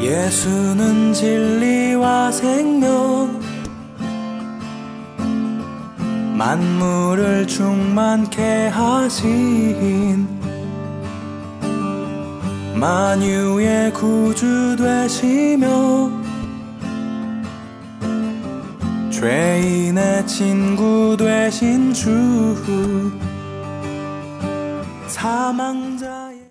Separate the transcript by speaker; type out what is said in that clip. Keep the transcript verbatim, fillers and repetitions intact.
Speaker 1: 예수는 진리와 생명, 만물을 충만케 하신 만유의 구주 되시며 죄인의 친구 되신 주, 사망자의